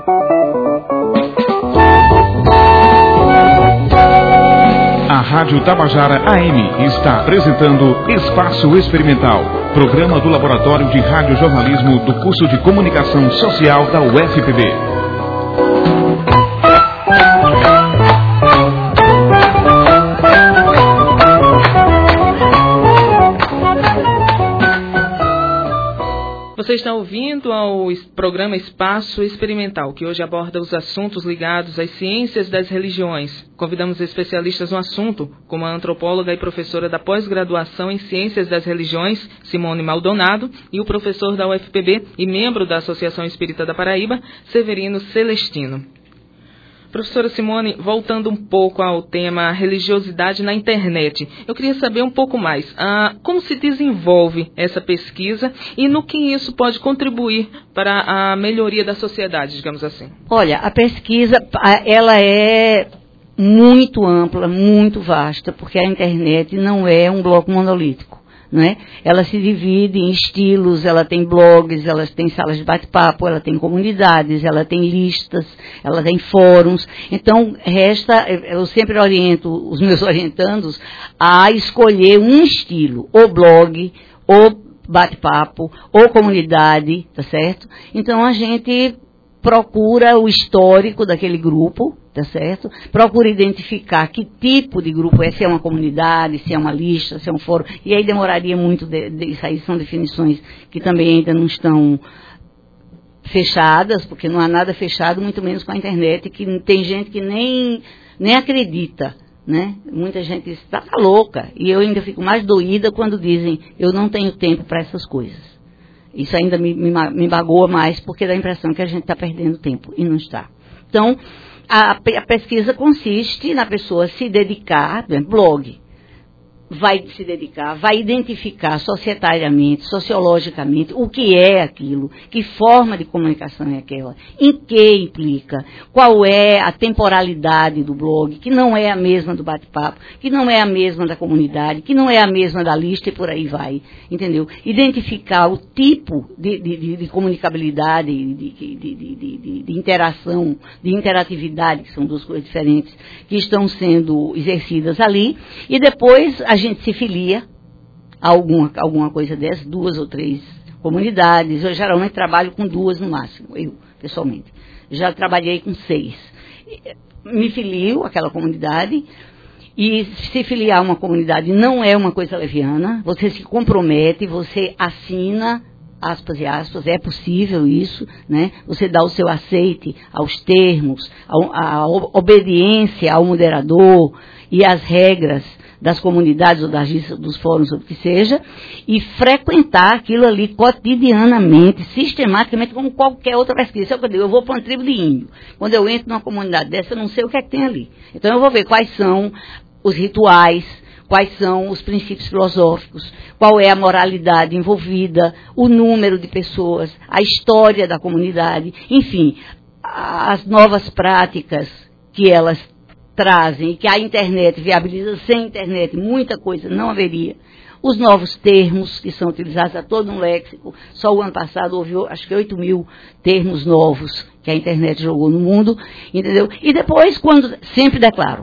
A Rádio Tabajara AM está apresentando Espaço Experimental, programa do Laboratório de Radiojornalismo do curso de Comunicação Social da UFPB. Você está ouvindo ao programa Espaço Experimental, que hoje aborda os assuntos ligados às ciências das religiões. Convidamos especialistas no assunto, como a antropóloga e professora da pós-graduação em Ciências das Religiões, Simone Maldonado, e o professor da UFPB e membro da Associação Espírita da Paraíba, Severino Celestino. Professora Simone, voltando um pouco ao tema religiosidade na internet, eu queria saber um pouco mais como se desenvolve essa pesquisa e no que isso pode contribuir para a melhoria da sociedade, digamos assim. Olha, a pesquisa ela é muito ampla, muito vasta, porque a internet não é um bloco monolítico. Não é? Ela se divide em estilos, ela tem blogs, ela tem salas de bate-papo, ela tem comunidades, ela tem listas, ela tem fóruns. Então, eu sempre oriento os meus orientandos a escolher um estilo, ou blog, ou bate-papo, ou comunidade, tá certo? Então, a gente procura o histórico daquele grupo, tá certo? Procura identificar que tipo de grupo é, se é uma comunidade, se é uma lista, se é um fórum, e aí demoraria muito, isso aí são definições que também ainda não estão fechadas, porque não há nada fechado, muito menos com a internet, que tem gente que nem acredita, né? Muita gente está louca, e eu ainda fico mais doída quando dizem, eu não tenho tempo para essas coisas. Isso ainda me magoa mais, porque dá a impressão que a gente está perdendo tempo, e não está. Então, a pesquisa consiste na pessoa se dedicar, por exemplo, blog, vai se dedicar, vai identificar societariamente, sociologicamente, o que é aquilo, que forma de comunicação é aquela, em que implica, qual é a temporalidade do blog, que não é a mesma do bate-papo, que não é a mesma da comunidade, que não é a mesma da lista e por aí vai, entendeu? Identificar o tipo de comunicabilidade, de interação, de interatividade, que são duas coisas diferentes, que estão sendo exercidas ali, e depois a gente se filia a alguma coisa dessas, 2 ou 3 comunidades. Eu geralmente trabalho com 2 no máximo, eu, pessoalmente. Já trabalhei com 6. Me filio àquela comunidade, e se filiar a uma comunidade não é uma coisa leviana, você se compromete, você assina, aspas e aspas, é possível isso, né? Você dá o seu aceite aos termos, a obediência ao moderador e às regras das comunidades ou das listas, dos fóruns, ou o que seja, e frequentar aquilo ali cotidianamente, sistematicamente, como qualquer outra pesquisa. Eu vou para uma tribo de índio. Quando eu entro numa comunidade dessa, eu não sei o que é que tem ali. Então eu vou ver quais são os rituais, quais são os princípios filosóficos, qual é a moralidade envolvida, o número de pessoas, a história da comunidade, enfim, as novas práticas que elas trazem, e que a internet viabiliza. Sem internet muita coisa não haveria. Os novos termos que são utilizados, a todo um léxico. Só o ano passado houve, acho que 8.000 termos novos que a internet jogou no mundo, entendeu? E depois, sempre declaro,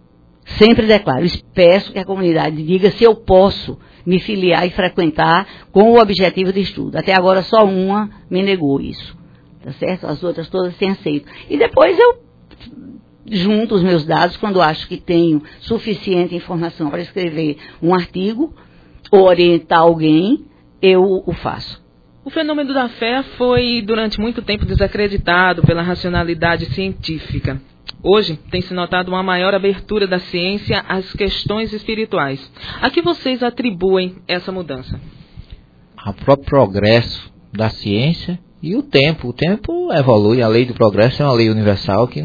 peço que a comunidade diga se eu posso me filiar e frequentar com o objetivo de estudo. Até agora só uma me negou isso, tá certo? As outras todas têm aceito. E depois eu junto os meus dados, quando acho que tenho suficiente informação para escrever um artigo ou orientar alguém, eu o faço. O fenômeno da fé foi durante muito tempo desacreditado pela racionalidade científica. Hoje tem se notado uma maior abertura da ciência às questões espirituais. A que vocês atribuem essa mudança? Ao próprio progresso da ciência e o tempo. O tempo evolui, a lei do progresso é uma lei universal que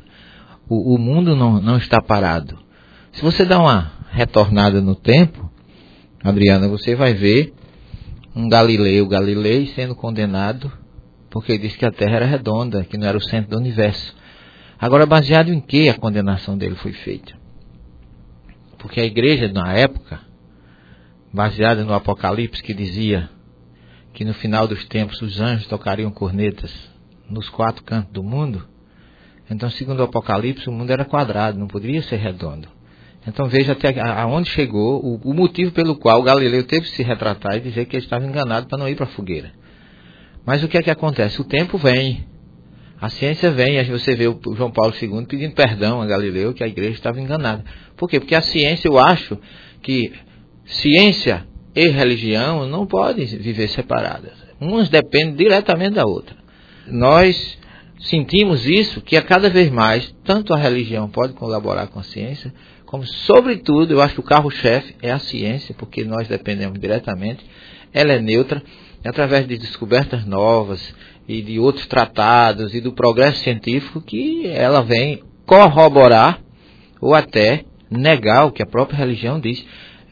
o mundo não está parado. Se você dá uma retornada no tempo, Adriana, você vai ver um Galileu sendo condenado porque ele disse que a Terra era redonda, que não era o centro do universo. Agora, baseado em que a condenação dele foi feita? Porque a igreja, na época, baseada no Apocalipse, que dizia que no final dos tempos os anjos tocariam cornetas nos 4 cantos do mundo, então, segundo o Apocalipse, o mundo era quadrado, não poderia ser redondo. Então, veja até aonde chegou o motivo pelo qual Galileu teve que se retratar e dizer que ele estava enganado para não ir para a fogueira. Mas o que é que acontece? O tempo vem, a ciência vem, e você vê o João Paulo II pedindo perdão a Galileu, que a igreja estava enganada. Por quê? Porque a ciência, eu acho que ciência e religião não podem viver separadas. Umas dependem diretamente da outra. Nós sentimos isso, que a cada vez mais, tanto a religião pode colaborar com a ciência, como, sobretudo, eu acho que o carro-chefe é a ciência, porque nós dependemos diretamente, ela é neutra, através de descobertas novas e de outros tratados e do progresso científico, que ela vem corroborar ou até negar o que a própria religião diz.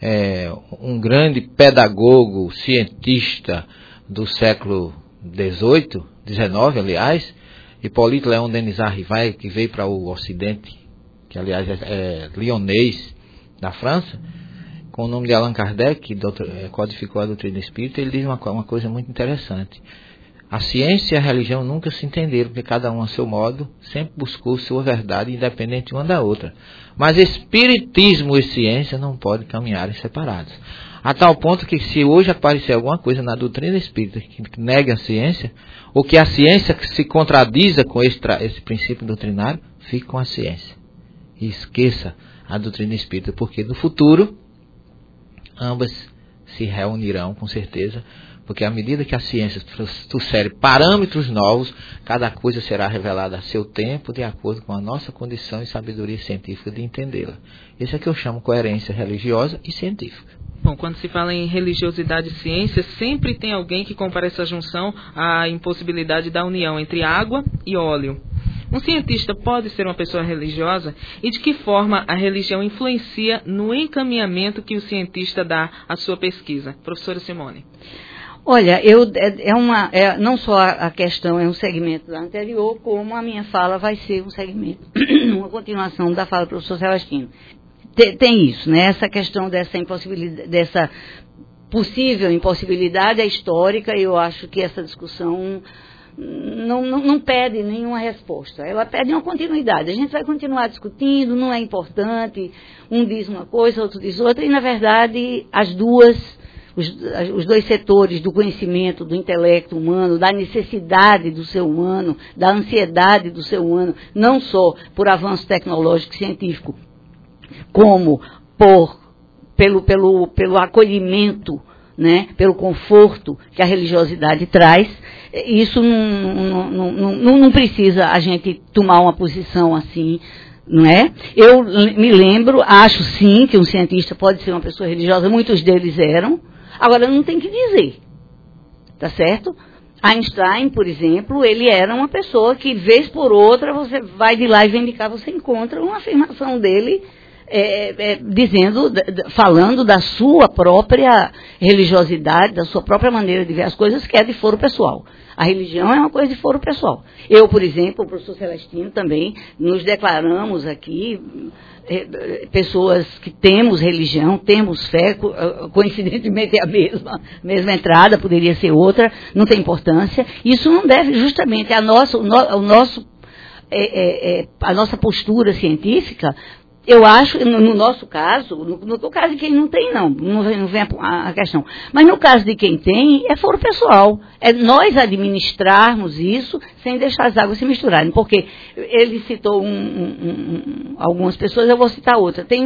Um grande pedagogo, cientista do século XVIII, XIX, aliás, Hipólito Léon Denis Arrivai, que veio para o Ocidente, que aliás é lyonês, da França, com o nome de Allan Kardec, que codificou a doutrina espírita, ele diz uma coisa muito interessante. A ciência e a religião nunca se entenderam, porque cada um a seu modo sempre buscou sua verdade independente uma da outra. Mas espiritismo e ciência não podem caminhar separados. A tal ponto que se hoje aparecer alguma coisa na doutrina espírita que negue a ciência, ou que a ciência se contradiza com esse princípio doutrinário, fique com a ciência. E esqueça a doutrina espírita, porque no futuro ambas se reunirão com certeza, porque à medida que a ciência trouxer parâmetros novos, cada coisa será revelada a seu tempo, de acordo com a nossa condição e sabedoria científica de entendê-la. Isso é que eu chamo coerência religiosa e científica. Bom, quando se fala em religiosidade e ciência, sempre tem alguém que compara essa junção à impossibilidade da união entre água e óleo. Um cientista pode ser uma pessoa religiosa? E de que forma a religião influencia no encaminhamento que o cientista dá à sua pesquisa? Professora Simone. Olha, não só a questão é um segmento da anterior, como a minha fala vai ser um segmento, uma continuação da fala do professor Celestino. Tem isso, né? Essa questão dessa impossibilidade, dessa possível impossibilidade é histórica, e eu acho que essa discussão não pede nenhuma resposta. Ela pede uma continuidade. A gente vai continuar discutindo, não é importante, um diz uma coisa, outro diz outra, e na verdade os dois setores do conhecimento, do intelecto humano, da necessidade do ser humano, da ansiedade do ser humano, não só por avanço tecnológico e científico, como pelo acolhimento, né, pelo conforto que a religiosidade traz, isso não precisa a gente tomar uma posição assim, não é? Eu me lembro, acho sim que um cientista pode ser uma pessoa religiosa, muitos deles eram, agora não tem que dizer, tá certo? Einstein, por exemplo, ele era uma pessoa que, vez por outra, você vai de lá e vem de cá, você encontra uma afirmação dele falando da sua própria religiosidade, da sua própria maneira de ver as coisas, que é de foro pessoal. A religião é uma coisa de foro pessoal. Eu, por exemplo, o professor Celestino também, nos declaramos aqui, pessoas que temos religião, temos fé, coincidentemente é a mesma entrada, poderia ser outra, não tem importância. Isso não deve justamente a nossa postura científica. Eu acho, no nosso caso, no caso de quem não tem, não vem a questão. Mas no caso de quem tem, é foro pessoal. É nós administrarmos isso sem deixar as águas se misturarem. Porque ele citou algumas pessoas, eu vou citar outra. Tem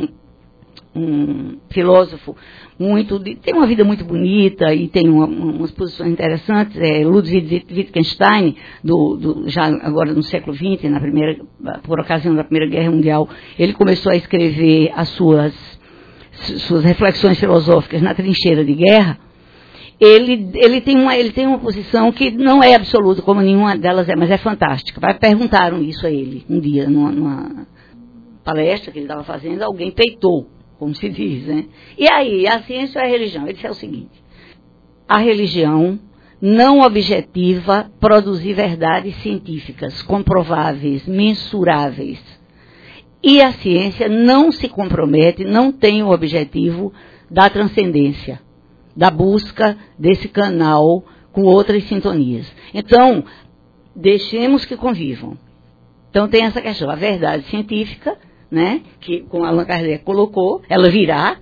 um filósofo tem uma vida muito bonita e tem umas posições interessantes, Ludwig Wittgenstein, já agora no século XX, por ocasião da Primeira Guerra Mundial, ele começou a escrever as suas reflexões filosóficas na trincheira de guerra. Ele tem uma posição que não é absoluta, como nenhuma delas é, mas é fantástica. Perguntaram isso a ele um dia, numa palestra que ele estava fazendo, alguém peitou, como se diz, né? E aí, a ciência ou a religião? Ele disse o seguinte: a religião não objetiva produzir verdades científicas, comprováveis, mensuráveis. E a ciência não se compromete, não tem o objetivo da transcendência, da busca desse canal com outras sintonias. Então, deixemos que convivam. Então tem essa questão, a verdade científica, né, que como Allan Kardec colocou, ela virá,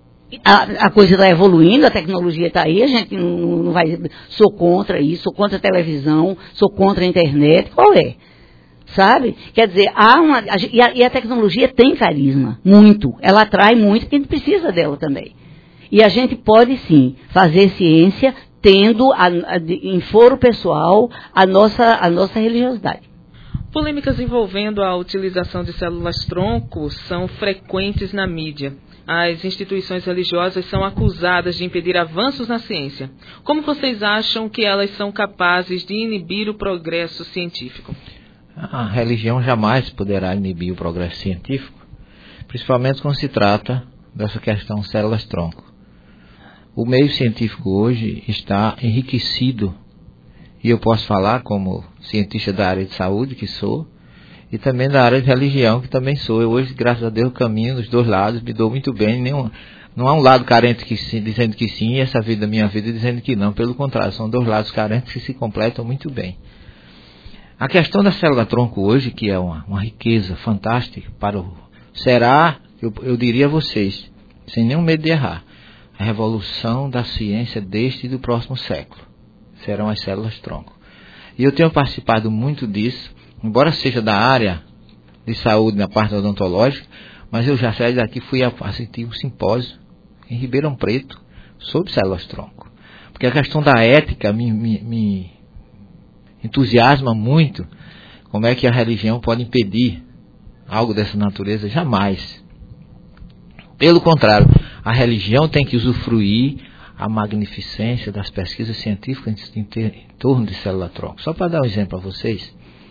a coisa está evoluindo, a tecnologia está aí, a gente não vai, sou contra isso, sou contra a televisão, sou contra a internet, qual é? Sabe? Quer dizer, e a tecnologia tem carisma, muito, ela atrai muito, porque a gente precisa dela também. E a gente pode sim fazer ciência tendo em foro pessoal a nossa religiosidade. Polêmicas envolvendo a utilização de células-tronco são frequentes na mídia. As instituições religiosas são acusadas de impedir avanços na ciência. Como vocês acham que elas são capazes de inibir o progresso científico? A religião jamais poderá inibir o progresso científico, principalmente quando se trata dessa questão células-tronco. O meio científico hoje está enriquecido, e eu posso falar como cientista da área de saúde, que sou, e também da área de religião, que também sou. Eu hoje, graças a Deus, caminho dos dois lados, me dou muito bem. Não há um lado carente dizendo que sim, e essa vida, minha vida, dizendo que não. Pelo contrário, são dois lados carentes que se completam muito bem. A questão da célula-tronco hoje, que é uma riqueza fantástica, será, eu diria a vocês, sem nenhum medo de errar, a revolução da ciência deste e do próximo século. Serão as células-tronco. E eu tenho participado muito disso, embora seja da área de saúde na parte odontológica, mas eu já saí daqui, fui assistir um simpósio em Ribeirão Preto sobre células-tronco. Porque a questão da ética me entusiasma muito. Como é que a religião pode impedir algo dessa natureza? Jamais. Pelo contrário, a religião tem que usufruir a magnificência das pesquisas científicas em torno de célula-tronco. Só para dar um exemplo a vocês,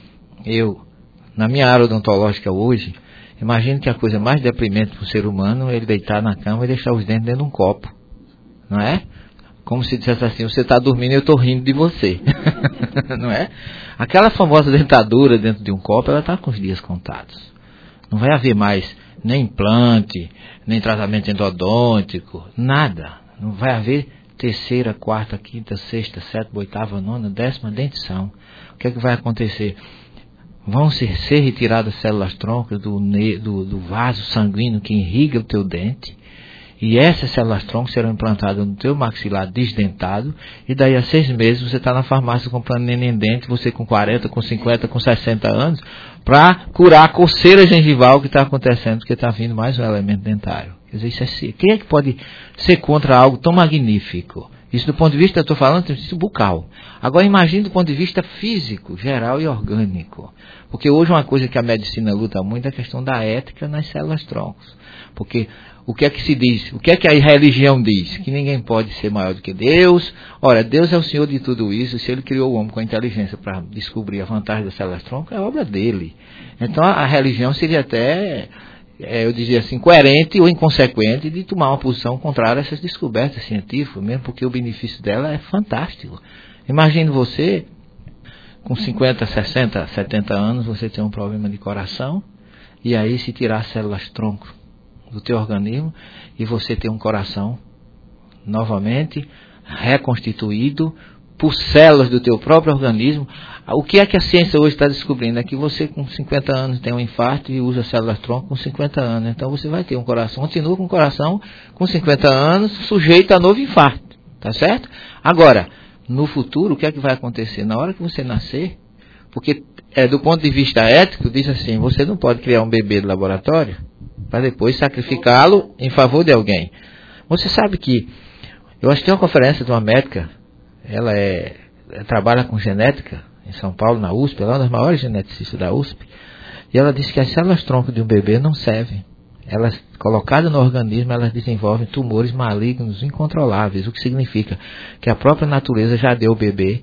na minha área odontológica hoje, imagino que a coisa mais deprimente para o ser humano é ele deitar na cama e deixar os dentes dentro de um copo. Não é? Como se dissesse assim, você está dormindo e eu estou rindo de você. Não é? Aquela famosa dentadura dentro de um copo, ela está com os dias contados. Não vai haver mais nem implante, nem tratamento endodôntico, nada. Não vai haver terceira, quarta, quinta, sexta, sétima, oitava, nona, 10ª dentição. O que é que vai acontecer? Vão ser retiradas células-troncos do vaso sanguíneo que irriga o teu dente. E essas células-tronco serão implantadas no teu maxilar desdentado. E daí a 6 meses você está na farmácia comprando neném dente, você com 40, com 50, com 60 anos, para curar a coceira gengival que está acontecendo, porque está vindo mais um elemento dentário. Quer dizer, quem é que pode ser contra algo tão magnífico? Isso do ponto de vista, eu estou falando, do bucal. Agora imagine do ponto de vista físico, geral e orgânico. Porque hoje uma coisa que a medicina luta muito é a questão da ética nas células-troncos. Porque o que é que se diz? O que é que a religião diz? Que ninguém pode ser maior do que Deus. Ora, Deus é o Senhor de tudo isso. Se Ele criou o homem com a inteligência para descobrir a vantagem das células-tronco, é obra dele. Então a religião seria até, eu dizia assim, coerente ou inconsequente de tomar uma posição contrária a essas descobertas científicas, mesmo porque o benefício dela é fantástico. Imagine você, com 50, 60, 70 anos, você tem um problema de coração, e aí se tirar células-tronco do teu organismo, e você tem um coração novamente reconstituído por células do teu próprio organismo. O que é que a ciência hoje está descobrindo? É que você com 50 anos tem um infarto e usa células-tronco com 50 anos. Então você vai ter um coração, continua com um coração com 50 anos, sujeito a novo infarto. Tá certo? Agora, no futuro, o que é que vai acontecer? Na hora que você nascer, porque do ponto de vista ético, diz assim, você não pode criar um bebê de laboratório para depois sacrificá-lo em favor de alguém. Você sabe que, eu acho que tem uma conferência de uma médica, ela trabalha com genética em São Paulo, na USP, ela é uma das maiores geneticistas da USP, e ela disse que as células-tronco de um bebê não servem. Elas, colocadas no organismo, elas desenvolvem tumores malignos incontroláveis, o que significa que a própria natureza já deu ao bebê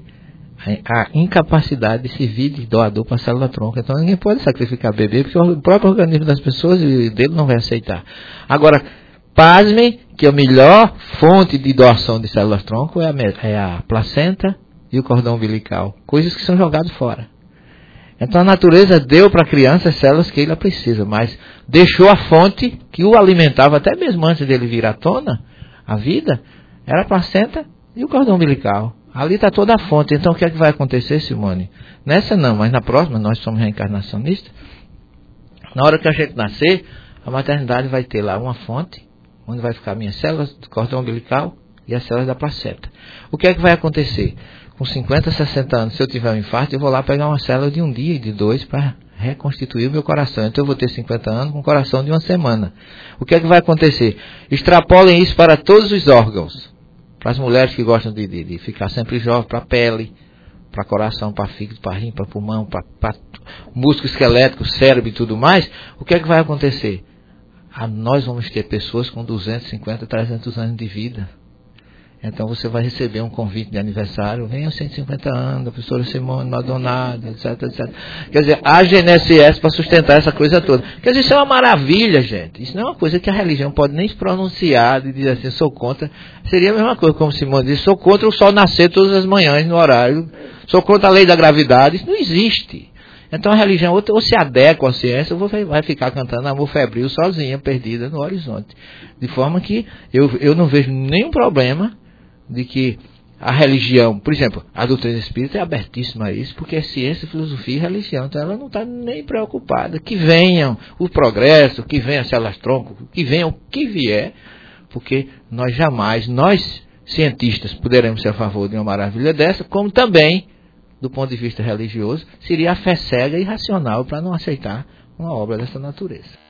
a incapacidade de servir de doador para a célula-tronco. Então ninguém pode sacrificar bebê, porque o próprio organismo das pessoas e dele não vai aceitar. Agora, pasmem que a melhor fonte de doação de células-tronco é a placenta e o cordão umbilical, coisas que são jogadas fora. Então a natureza deu para a criança as células que ele precisa, mas deixou a fonte que o alimentava até mesmo antes dele vir à tona, a vida, era a placenta e o cordão umbilical. Ali está toda a fonte. Então o que é que vai acontecer, Simone? Nessa não, mas na próxima, nós somos reencarnacionistas. Na hora que a gente nascer, a maternidade vai ter lá uma fonte, onde vai ficar minhas células do cordão umbilical e as células da placenta. O que é que vai acontecer? Com 50, 60 anos, se eu tiver um infarto, eu vou lá pegar uma célula de um dia e de 2 para reconstituir o meu coração. Então eu vou ter 50 anos com um coração de uma semana. O que é que vai acontecer? Extrapolem isso para todos os órgãos. Para as mulheres que gostam de ficar sempre jovem, para a pele, para coração, para fígado, para rim, para pulmão, para músculo esquelético, cérebro e tudo mais. O que é que vai acontecer? Nós vamos ter pessoas com 250, 300 anos de vida. Então você vai receber um convite de aniversário, venha aos 150 anos, a professora Simone Maldonado, etc, etc. Quer dizer, a GNSS para sustentar essa coisa toda. Quer dizer, isso é uma maravilha, gente. Isso não é uma coisa que a religião pode nem se pronunciar e dizer assim, sou contra. Seria a mesma coisa, como Simone disse, sou contra o sol nascer todas as manhãs no horário, sou contra a lei da gravidade. Isso não existe. Então a religião ou se adequa à ciência ou vai ficar cantando amor febril sozinha, perdida no horizonte. De forma que eu não vejo nenhum problema de que a religião, por exemplo, a doutrina espírita é abertíssima a isso, porque é ciência, filosofia e religião, então ela não está nem preocupada. Que venham o progresso, que venham as células-tronco, que venham o que vier, porque nós jamais, nós cientistas, poderemos ser a favor de uma maravilha dessa, como também, do ponto de vista religioso, seria a fé cega e irracional para não aceitar uma obra dessa natureza.